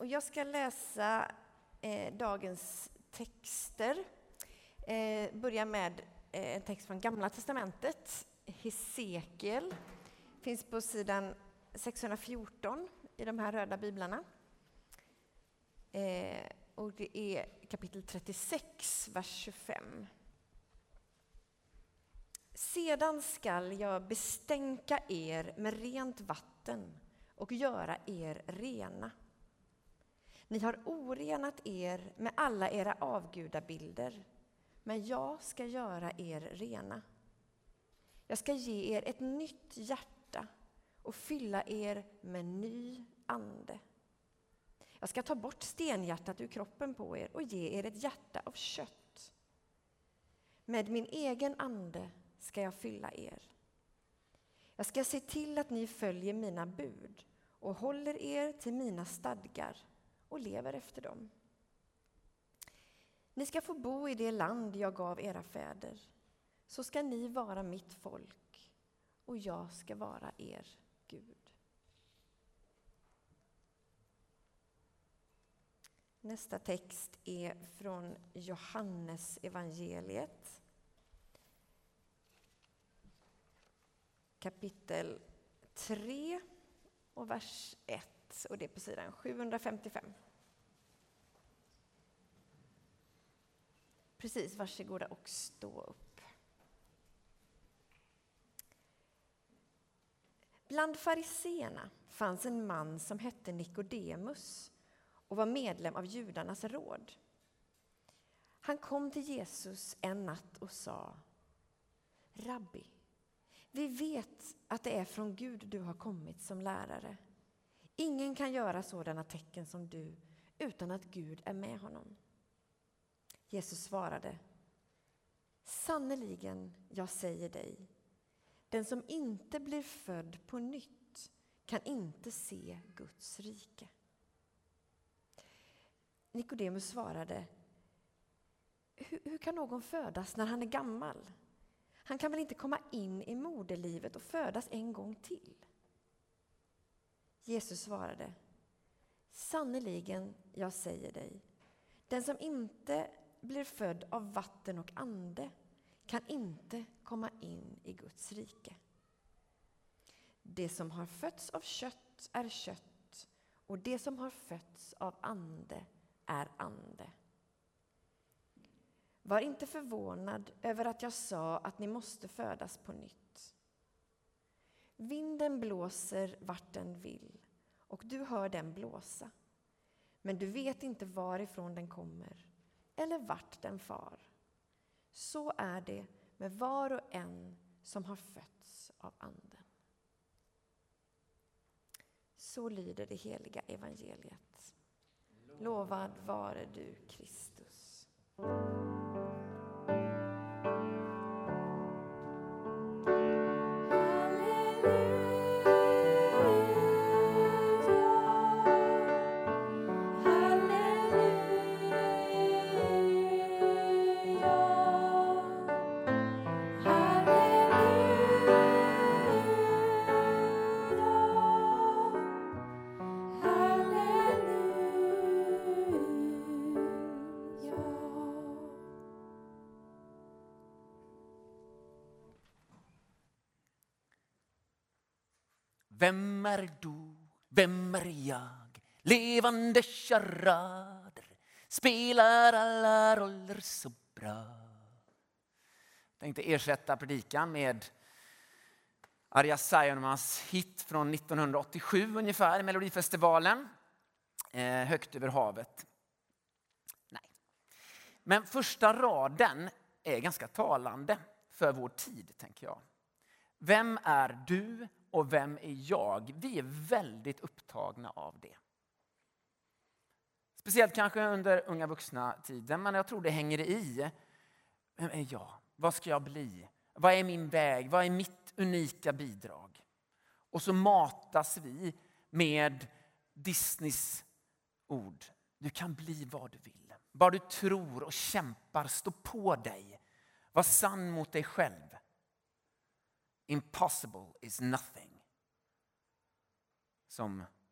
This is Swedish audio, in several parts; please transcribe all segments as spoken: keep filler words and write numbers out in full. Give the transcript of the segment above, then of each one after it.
Och jag ska läsa eh, dagens texter. Eh, börja med eh, en text från Gamla testamentet. Hesekiel finns på sidan sexhundrafjorton i de här röda biblarna. Eh, och det är kapitel trettiosex, vers tjugofem. Sedan skall jag bestänka er med rent vatten och göra er rena. Ni har orenat er med alla era avgudabilder, men jag ska göra er rena. Jag ska ge er ett nytt hjärta och fylla er med ny ande. Jag ska ta bort stenhjärtat ur kroppen på er och ge er ett hjärta av kött. Med min egen ande ska jag fylla er. Jag ska se till att ni följer mina bud och håller er till mina stadgar och lever efter dem. Ni ska få bo i det land jag gav era fäder. Så ska ni vara mitt folk och jag ska vara er Gud. Nästa text är från Johannes evangeliet. Kapitel tre och vers ett. Och det är på sidan sjuhundrafemtiofem. Precis, varsågoda och stå upp. Bland fariseerna fanns en man som hette Nikodemus och var medlem av judarnas råd. Han kom till Jesus en natt och sa: Rabbi, vi vet att det är från Gud du har kommit som lärare. Ingen kan göra sådana tecken som du utan att Gud är med honom. Jesus svarade: Sannoliken, jag säger dig, den som inte blir född på nytt kan inte se Guds rike. Nikodemus svarade: hur, hur kan någon födas när han är gammal? Han kan väl inte komma in i moderlivet och födas en gång till? Jesus svarade: Sannoliken, jag säger dig, den som inte blir född av vatten och ande kan inte komma in i Guds rike. Det som har fötts av kött är kött, och det som har fötts av ande är ande. Var inte förvånad över att jag sa att ni måste födas på nytt. Vinden blåser vart den vill, och du hör den blåsa. Men du vet inte varifrån den kommer eller vart den far. Så är det med var och en som har fötts av anden. Så lyder det heliga evangeliet. Lovad vare du, Kristus. Vem är du? Vem är jag? Levande charader spelar alla roller så bra. Jag tänkte ersätta predikan med Arja Saijonmaas hit från nittonhundraåttiosju ungefär, Melodifestivalen. Eh, högt över havet. Nej. Men första raden är ganska talande för vår tid, tänker jag. Vem är du och vem är jag? Vi är väldigt upptagna av det. Speciellt kanske under unga vuxna tiden, men jag tror det hänger i. Vem är jag? Vad ska jag bli? Vad är min väg? Vad är mitt unika bidrag? Och så matas vi med Disneys ord. Du kan bli vad du vill. Bara du tror och kämpar, stå på dig. Var sann mot dig själv. Impossible is nothing. Som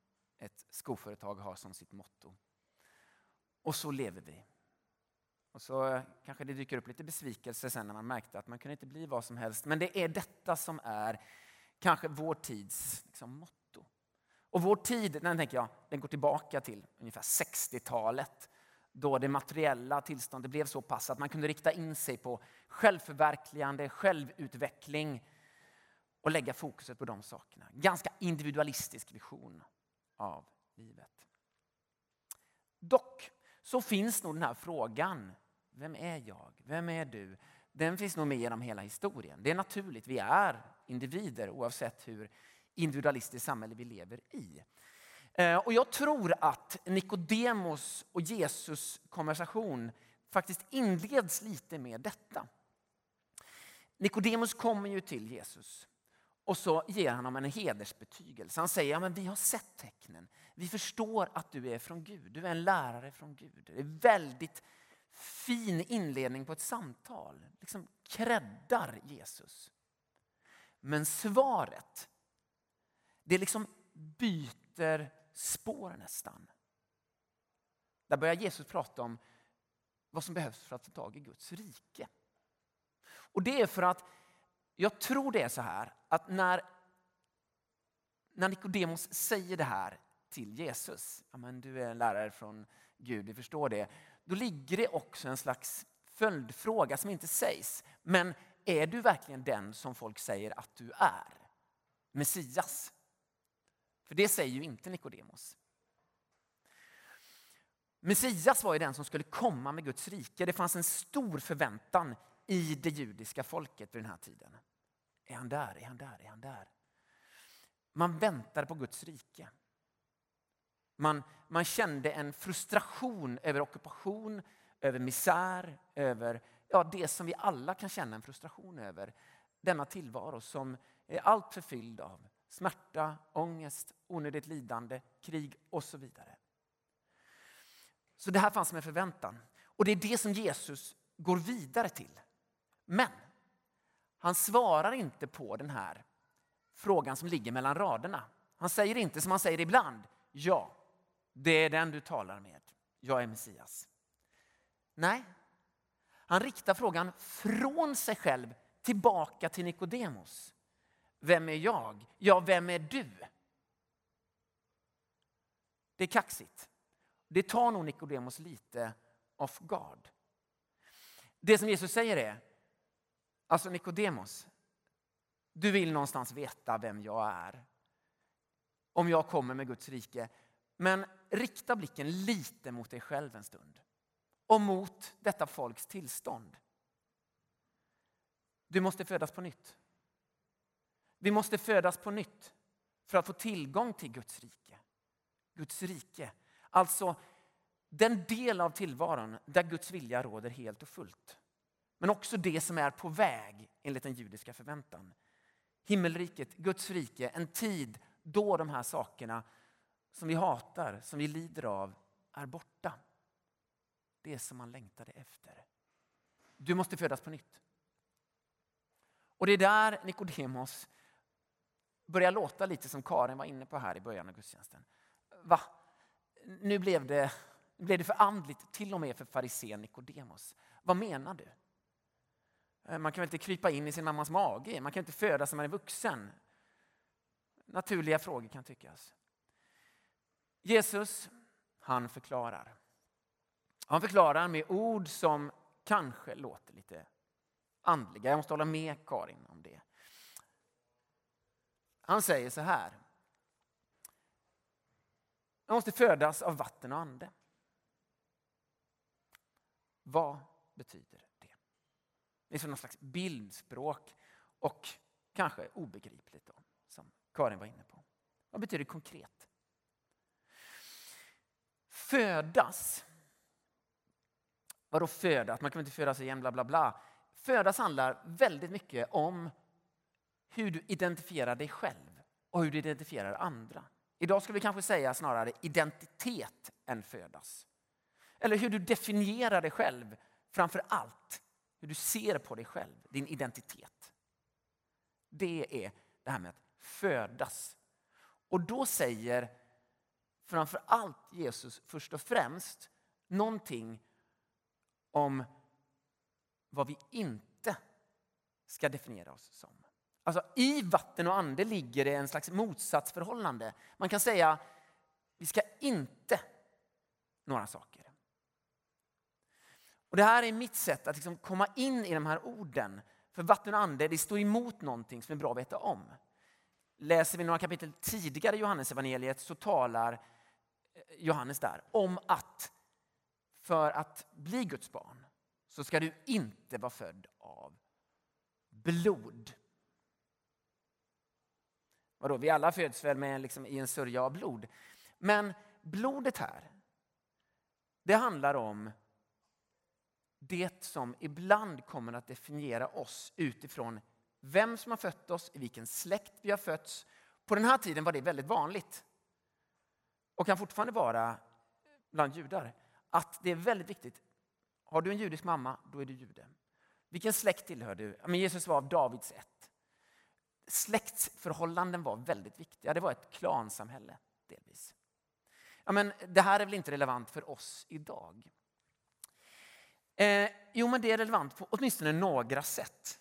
ett skoföretag har som sitt motto. Och så lever vi. Och så kanske det dyker upp lite besvikelse sen när man märkte att man kunde inte bli vad som helst. Men det är detta som är kanske vår tids liksom, motto. Och vår tid, den tänker jag, den går tillbaka till ungefär sextiotalet. Då det materiella tillståndet blev så pass att man kunde rikta in sig på självförverkligande, självutveckling och lägga fokuset på de sakerna. Ganska individualistisk vision av livet. Dock så finns nog den här frågan, vem är jag? Vem är du? Den finns nog med genom hela historien. Det är naturligt, vi är individer oavsett hur individualistiskt samhälle vi lever i. Och jag tror att Nikodemos och Jesus konversation faktiskt inleds lite med detta. Nikodemos kommer ju till Jesus och så ger han honom en hedersbetygelse. Han säger, ja, men vi har sett tecknen. Vi förstår att du är från Gud. Du är en lärare från Gud. Det är väldigt fin inledning på ett samtal. Liksom kräddar Jesus. Men svaret, det liksom byter spår nästan. Där börjar Jesus prata om vad som behövs för att få tag i Guds rike. Och det är för att jag tror det är så här att när, när Nikodemos säger det här till Jesus, ja, men du är en lärare från Gud, vi förstår det. Då ligger det också en slags följdfråga som inte sägs. Men är du verkligen den som folk säger att du är? Messias? För det säger ju inte Nikodemos. Messias var ju den som skulle komma med Guds rike. Det fanns en stor förväntan i det judiska folket vid den här tiden. Är han där? Är han där? Är han där? Man väntade på Guds rike. Man, man kände en frustration över ockupation, över misär, över ja, det som vi alla kan känna en frustration över. Denna tillvaro som är allt förfylld av smärta, ångest, onödigt lidande, krig och så vidare. Så det här fanns som en förväntan. Och det är det som Jesus går vidare till. Men han svarar inte på den här frågan som ligger mellan raderna. Han säger inte som han säger ibland. Ja, det är den du talar med. Jag är Messias. Nej, han riktar frågan från sig själv tillbaka till Nikodemos. Vem är jag? Ja, vem är du? Det är kaxigt. Det tar nog Nikodemos lite off guard. Det som Jesus säger är, alltså Nikodemos, du vill någonstans veta vem jag är. Om jag kommer med Guds rike. Men rikta blicken lite mot dig själv en stund. Och mot detta folks tillstånd. Du måste födas på nytt. Vi måste födas på nytt för att få tillgång till Guds rike. Guds rike. Alltså den del av tillvaron där Guds vilja råder helt och fullt. Men också det som är på väg enligt den judiska förväntan. Himmelriket, Guds rike, en tid då de här sakerna som vi hatar, som vi lider av, är borta. Det som man längtade efter. Du måste födas på nytt. Och det är där Nikodemos börjar låta lite som Karin var inne på här i början av gudstjänsten. Va? Nu blev det, blev det för andligt till och med för farisén Nikodemos. Vad menar du? Man kan väl inte krypa in i sin mammas mage. Man kan inte födas som man är vuxen. Naturliga frågor kan tyckas. Jesus, han förklarar. Han förklarar med ord som kanske låter lite andliga. Jag måste hålla med Karin om det. Han säger så här. Man måste födas av vatten och ande. Vad betyder det? Det är som någon slags bildspråk och kanske obegripligt då, som Karin var inne på. Vad betyder det konkret? Födas. Vadå födas? Man kan inte födas igen, bla bla bla. Födas handlar väldigt mycket om hur du identifierar dig själv och hur du identifierar andra. Idag skulle vi kanske säga snarare identitet än födas. Eller hur du definierar dig själv framför allt. Hur du ser på dig själv, din identitet. Det är det här med att födas. Och då säger framför allt Jesus först och främst någonting om vad vi inte ska definiera oss som. Alltså i vatten och ande ligger det en slags motsatsförhållande. Man kan säga vi ska inte några saker. Och det här är mitt sätt att liksom komma in i de här orden. För vatten och ande, det står emot någonting som är bra att veta om. Läser vi några kapitel tidigare i Johannes evangeliet så talar Johannes där om att för att bli Guds barn så ska du inte vara född av blod. Vadå? Vi alla föds väl med liksom i en sörja av blod. Men blodet här, det handlar om det som ibland kommer att definiera oss utifrån vem som har fött oss, i vilken släkt vi har fötts. På den här tiden var det väldigt vanligt. Och kan fortfarande vara bland judar. Att det är väldigt viktigt. Har du en judisk mamma, då är du jude. Vilken släkt tillhör du? Men Jesus var av Davids ett. Släktsförhållanden var väldigt viktiga. Det var ett klansamhälle delvis. Ja, men det här är väl inte relevant för oss idag? Eh, jo, men det är relevant på åtminstone några sätt.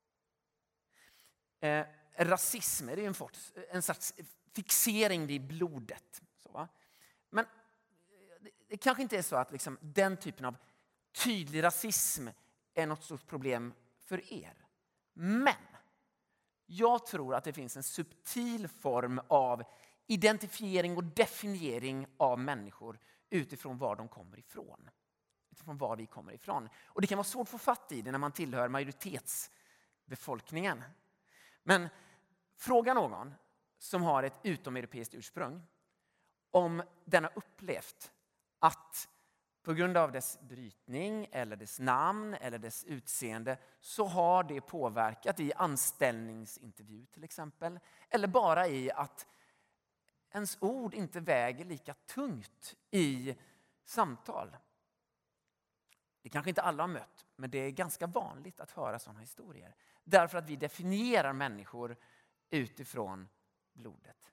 Eh, rasism är ju en, sorts, en sorts fixering vid blodet. Så, va? Men det, det kanske inte är så att liksom, den typen av tydlig rasism är något stort problem för er. Men jag tror att det finns en subtil form av identifiering och definiering av människor utifrån var de kommer ifrån. Utifrån var vi kommer ifrån. Och det kan vara svårt att få fatt i det när man tillhör majoritetsbefolkningen. Men fråga någon som har ett utomeuropeiskt ursprung om den har upplevt att på grund av dess brytning eller dess namn eller dess utseende så har det påverkat i anställningsintervju till exempel. Eller bara i att ens ord inte väger lika tungt i samtal. Det kanske inte alla har mött, men det är ganska vanligt att höra sådana historier. Därför att vi definierar människor utifrån blodet.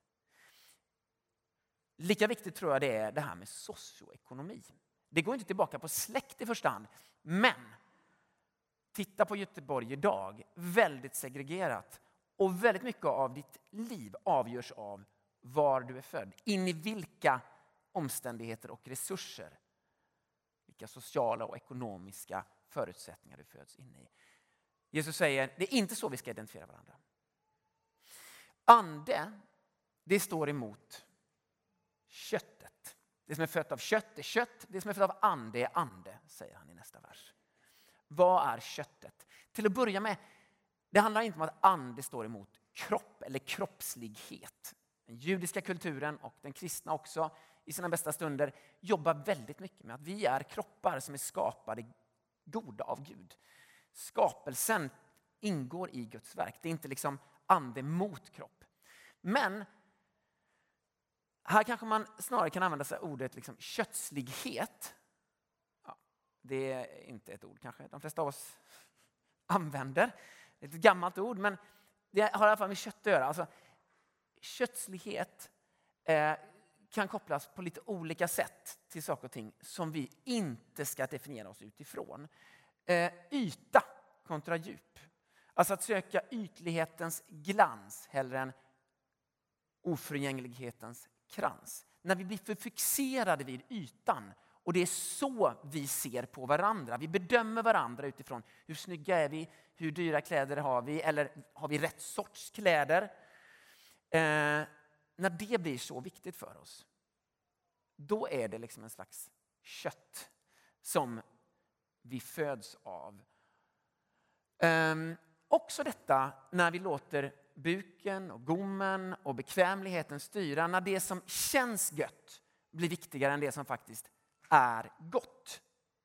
Lika viktigt tror jag det är det här med socioekonomi. Det går inte tillbaka på släkt i första hand. Men titta på Göteborg idag. Väldigt segregerat. Och väldigt mycket av ditt liv avgörs av var du är född. In i vilka omständigheter och resurser. Vilka sociala och ekonomiska förutsättningar du föds in i. Jesus säger, det är inte så vi ska identifiera varandra. Ande, det står emot köttet. Det som är fött av kött är kött. Det som är fött av ande är ande, säger han i nästa vers. Vad är köttet? Till att börja med, det handlar inte om att ande står emot kropp eller kroppslighet. Den judiska kulturen och den kristna också i sina bästa stunder jobbar väldigt mycket med att vi är kroppar som är skapade goda av Gud. Skapelsen ingår i Guds verk. Det är inte liksom ande mot kropp. Men här kanske man snarare kan använda sig av ordet liksom kötslighet. Ja, det är inte ett ord kanske de flesta av oss använder. Det är ett gammalt ord, men det har i alla fall med kött att göra. Alltså, kötslighet eh, kan kopplas på lite olika sätt till saker och ting som vi inte ska definiera oss utifrån. Eh, yta kontra djup. Alltså att söka ytlighetens glans hellre än oförgänglighetens krans. När vi blir för fixerade vid ytan och det är så vi ser på varandra. Vi bedömer varandra utifrån hur snygga är vi, hur dyra kläder har vi eller har vi rätt sorts kläder. Eh, när det blir så viktigt för oss, då är det liksom en slags kött som vi föds av. Eh, också detta när vi låter buken och gommen och bekvämligheten styra, när det som känns gött blir viktigare än det som faktiskt är gott.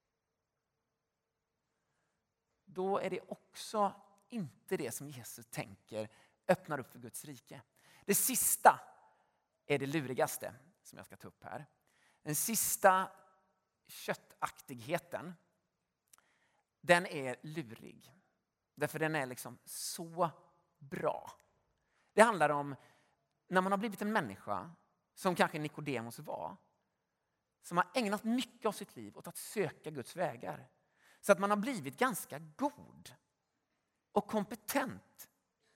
Då är det också inte det som Jesus tänker öppnar upp för Guds rike. Det sista är det lurigaste som jag ska ta upp här. Den sista köttaktigheten, den är lurig. Därför den är liksom så bra. Det handlar om när man har blivit en människa som kanske Nikodemus var, som har ägnat mycket av sitt liv åt att söka Guds vägar, så att man har blivit ganska god och kompetent,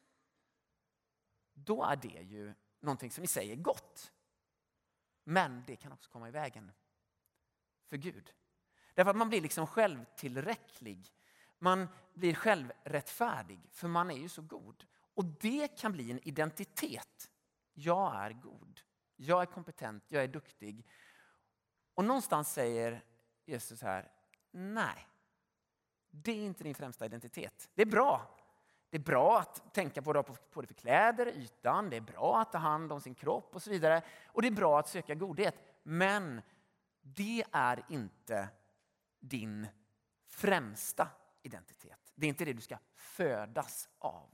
då är det ju någonting som i sig är gott. Men det kan också komma i vägen för Gud. Därför att man blir liksom självtillräcklig. Man blir självrättfärdig, för man är ju så god. Och det kan bli en identitet. Jag är god. Jag är kompetent. Jag är duktig. Och någonstans säger Jesus här, nej. Det är inte din främsta identitet. Det är bra. Det är bra att tänka på det, på det för kläder, ytan. Det är bra att ta hand om sin kropp och så vidare. Och det är bra att söka godhet. Men det är inte din främsta identitet. Det är inte det du ska födas av.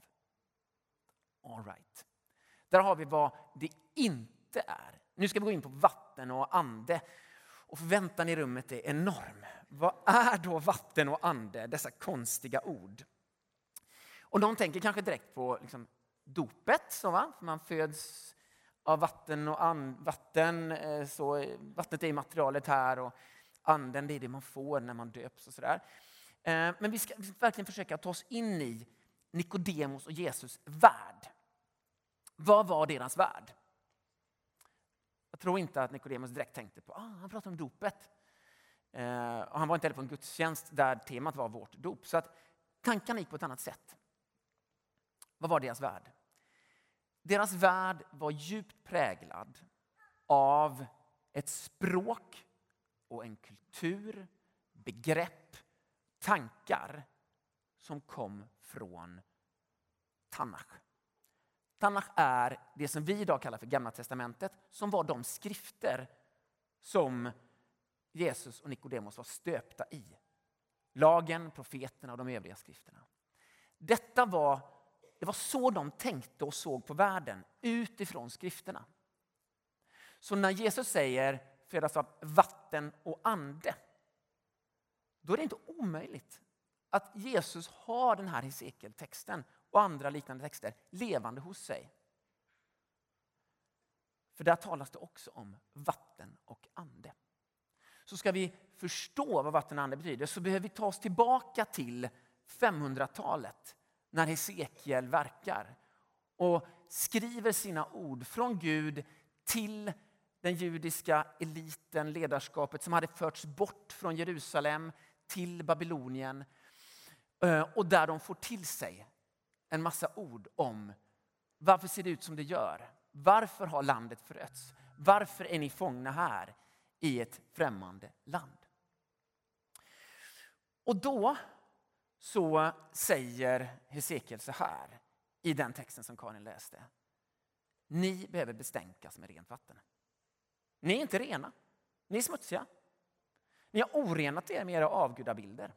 All right. Där har vi vad det inte är. Nu ska vi gå in på vatten och ande. Och förväntan i rummet är enorm. Vad är då vatten och ande? Dessa konstiga ord. Och de tänker kanske direkt på liksom dopet. Så va? För man föds av vatten och and, vatten. Så vattnet är materialet här och anden det är det man får när man döps och sådär. Men vi ska verkligen försöka ta oss in i Nikodemus och Jesus värld. Vad var deras värld? Jag tror inte att Nikodemus direkt tänkte på, ah, han pratade om dopet. Eh, och han var inte heller på en gudstjänst där temat var vårt dop. Så att tankarna gick på ett annat sätt. Vad var deras värld? Deras värld var djupt präglad av ett språk och en kultur, begrepp, tankar som kom från Tanach. Tanach är det som vi idag kallar för Gamla testamentet, som var de skrifter som Jesus och Nikodemus var stöpta i. Lagen, profeterna och de övriga skrifterna. Detta var, det var så de tänkte och såg på världen utifrån skrifterna. Så när Jesus säger födas av vatten och ande, då är det inte omöjligt att Jesus har den här Hesekiel-texten och andra liknande texter levande hos sig. För där talas det också om vatten och ande. Så ska vi förstå vad vatten och ande betyder, så behöver vi ta oss tillbaka till femhundratalet när Hesekiel verkar och skriver sina ord från Gud till den judiska eliten, ledarskapet som hade förts bort från Jerusalem till Babylonien, och där de får till sig en massa ord om varför ser det ut som det gör? Varför har landet förötts? Varför är ni fångna här i ett främmande land? Och då så säger Hesekiel så här i den texten som Karin läste. Ni behöver bestänkas med rent vatten. Ni är inte rena. Ni är smutsiga. Ni har orenat er med era avgudabilder.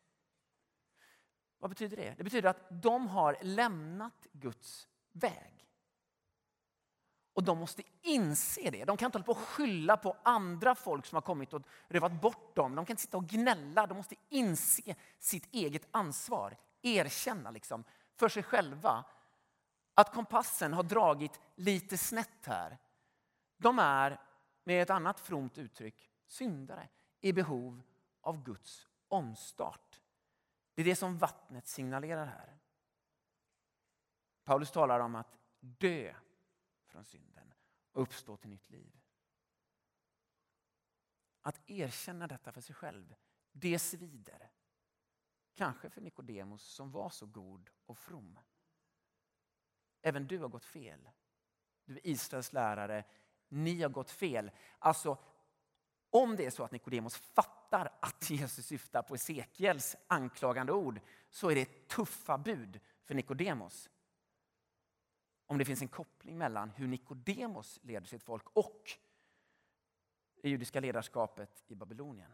Vad betyder det? Det betyder att de har lämnat Guds väg. Och de måste inse det. De kan inte hålla på och skylla på andra folk som har kommit och rövat bort dem. De kan inte sitta och gnälla. De måste inse sitt eget ansvar. Erkänna liksom för sig själva att kompassen har dragit lite snett här. De är, med ett annat fromt uttryck, syndare i behov av Guds omstart. Det är det som vattnet signalerar här. Paulus talar om att dö från synden och uppstå till nytt liv. Att erkänna detta för sig själv, det svider. Kanske för Nikodemus som var så god och from. Även du har gått fel. Du är Israels lärare. Ni har gått fel. Alltså, om det är så att Nikodemus fattar att Jesus syftar på Hesekiels anklagande ord, så är det tuffa bud för Nikodemus. Om det finns en koppling mellan hur Nikodemus leder sitt folk och det judiska ledarskapet i Babylonien.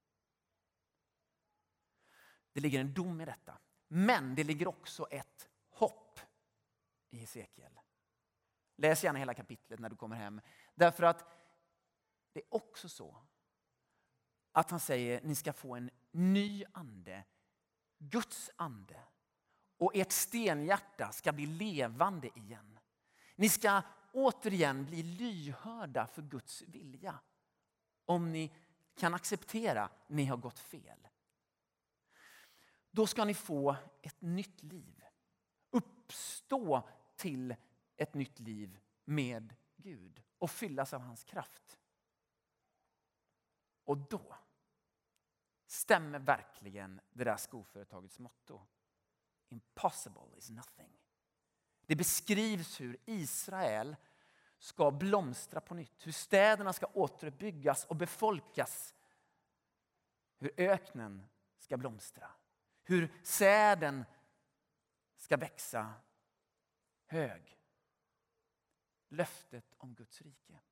Det ligger en dom i detta. Men det ligger också ett hopp i Hesekiel. Läs gärna hela kapitlet när du kommer hem. Därför att det är också så att han säger ni ska få en ny ande. Guds ande. Och ert stenhjärta ska bli levande igen. Ni ska återigen bli lyhörda för Guds vilja. Om ni kan acceptera att ni har gått fel. Då ska ni få ett nytt liv. Uppstå till ett nytt liv med Gud och fyllas av hans kraft. Och då stämmer verkligen det där skoföretagets motto. Impossible is nothing. Det beskrivs hur Israel ska blomstra på nytt. Hur städerna ska återuppbyggas och befolkas. Hur öknen ska blomstra. Hur säden ska växa hög. Löftet om Guds rike.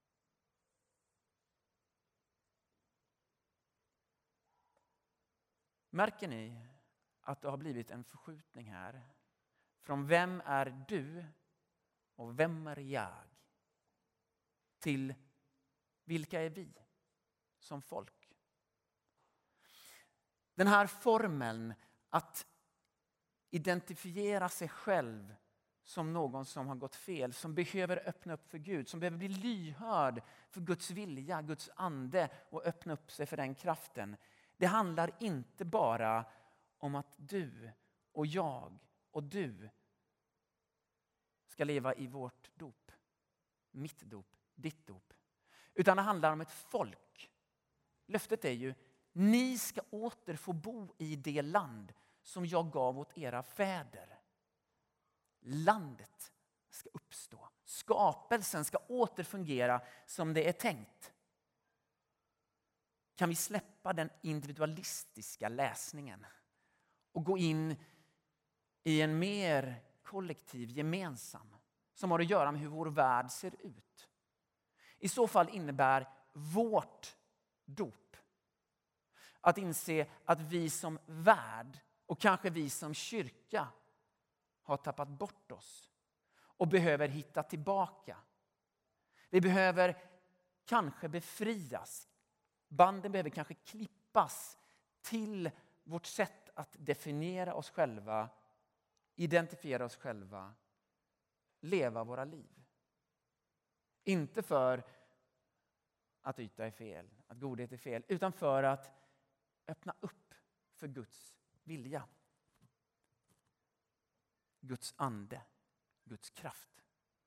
Märker ni att det har blivit en förskjutning här? Från vem är du och vem är jag? Till vilka är vi som folk? Den här formeln att identifiera sig själv som någon som har gått fel, som behöver öppna upp för Gud, som behöver bli lyhörd för Guds vilja, Guds ande och öppna upp sig för den kraften. Det handlar inte bara om att du och jag och du ska leva i vårt dop, mitt dop, ditt dop. Utan det handlar om ett folk. Löftet är ju, ni ska åter få bo i det land som jag gav åt era fäder. Landet ska uppstå. Skapelsen ska åter fungera som det är tänkt. Kan vi släppa den individualistiska läsningen och gå in i en mer kollektiv, gemensam, som har att göra med hur vår värld ser ut. I så fall innebär vårt dop att inse att vi som värld och kanske vi som kyrka har tappat bort oss och behöver hitta tillbaka. Vi behöver kanske befrias. Banden behöver kanske klippas till vårt sätt att definiera oss själva, identifiera oss själva, leva våra liv. Inte för att yta är fel, att godhet är fel, utan för att öppna upp för Guds vilja. Guds ande, Guds kraft.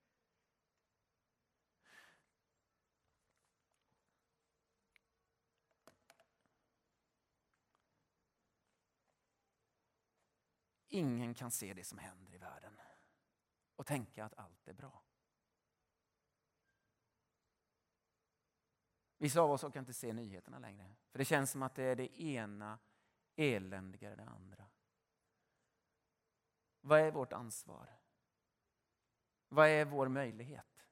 Ingen kan se det som händer i världen och tänka att allt är bra. Vissa av oss kan inte se nyheterna längre. För det känns som att det är det ena eländigare än det andra. Vad är vårt ansvar? Vad är vår möjlighet?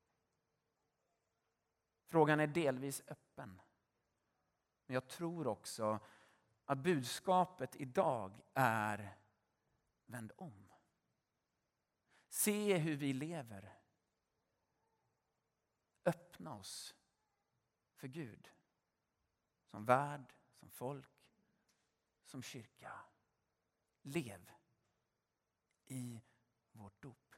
Frågan är delvis öppen. Men jag tror också att budskapet idag är: vänd om. Se hur vi lever. Öppna oss för Gud. Som värld, som folk, som kyrka. Lev i vårt dop.